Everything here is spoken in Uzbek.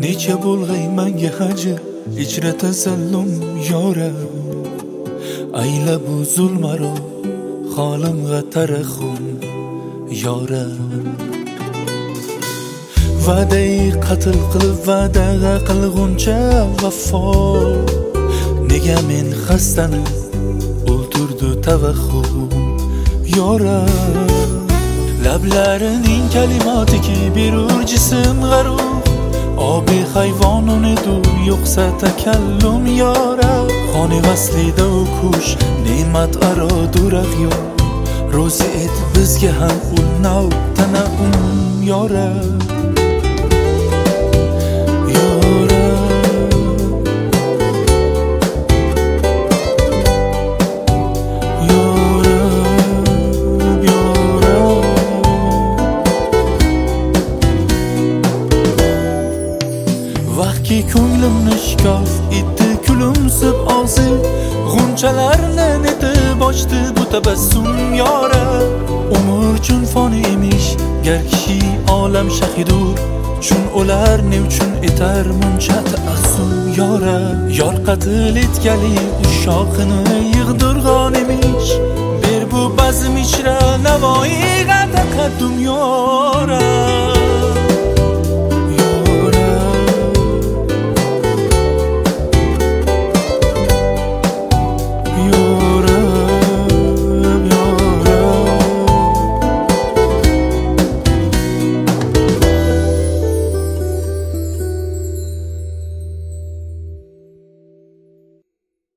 necha bo'lg'ay manga hajr ichra tasallum yorab ayla bu zulmaro holimga tarahum yorab va'dai qatl qilib va'daga qilguncha vafo nega men xastani o'ltirdi tavahhum yorab lablarining kalimotiki berur jism g'arur obi hayvon unidur yo'qsa takallum yorab xoni vaslida u kush ne'mat aro durag'yo ro'zi et bizga ham ul nav tanaum yorab vaqtki ko'nglimni shikof etdi kulimsib og'zi g'unchalarni netib ochdi bu tabassum yorab umr uchun foni emish gar kishi olam shahidur chun o'lar ne uchun etar muncha taassum yorab yor qatl etgali ushoqini yig'dirg'on emish ber bu bazm ichra navoiy taqaddum yorab